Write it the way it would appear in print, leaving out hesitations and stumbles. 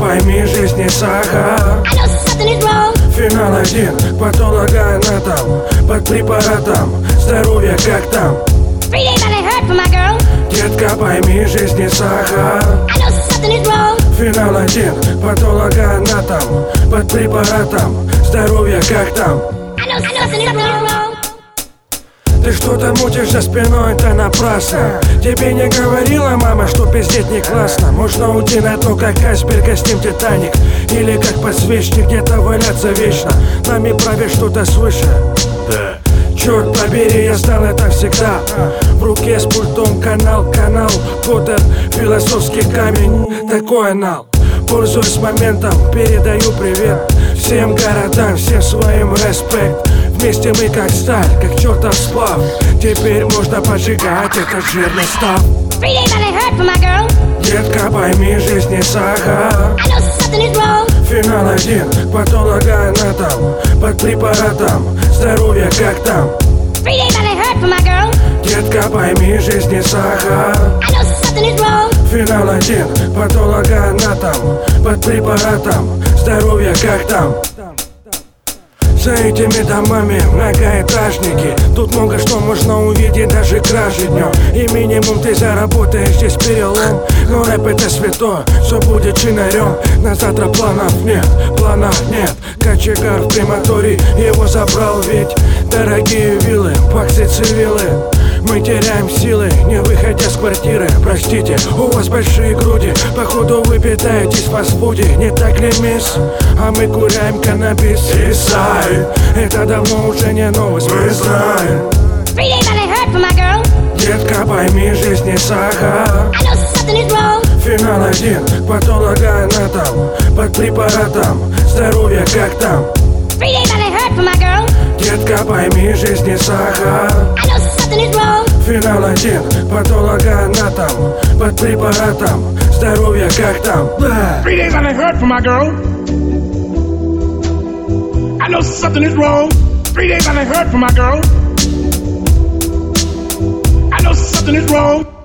пойми, жизнь не сахар. Финал один, патологоанатом, под препаратом, здоровье как там? Детка, пойми, жизнь не сахар. Финал один, патологоанатом, под препаратом, здоровье как там? Ты что-то мутишь за спиной, это напрасно. Тебе не говорила мама, что пиздеть не классно. Можно уйти на то, как айсберг, а с ним Титаник. Или как подсвечник где-то валяться вечно. Нами правит что-то свыше. Да. Черт побери, я знал это всегда. В руке с пультом канал, Поттер, философский камень, такой анал. Пользуюсь моментом, передаю привет всем городам, всем своим респект. Вместе мы как сталь, как чертов сплав. Теперь можно поджигать этот жирный став. Детка, пойми, жизнь не сахар. Финал один, патологоанатом, под препаратом, здоровье как там? Детка, пойми, жизнь не сахар. Финал один, патологоанатом, под препаратом, здоровье как там? За этими домами многоэтажники. Тут много что можно увидеть, даже кражи днем. И минимум ты заработаешь, здесь перелом. Но рэп это святое, все будет чинарем. На завтра планов нет. Кочегар в крематорий его забрал, ведь дорогие виллы, баксы цивилы. Мы теряем силы, не выходя с квартиры. Простите, у вас большие груди, походу вы питаетесь в фастфуде. Не так ли, мисс? А мы куряем каннабис. Исай, это давно уже не новость, мы знаем. Детка, пойми, жизнь не сахар. Финал один, патологоанатом, под препаратом, здоровье как там? Детка, пойми, жизнь не сахар. Финал один, патологоанатом, под препаратом, здоровье как там? 3 days I done heard from my girl. I know something is wrong. 3 days I done heard from my girl. I know something is wrong.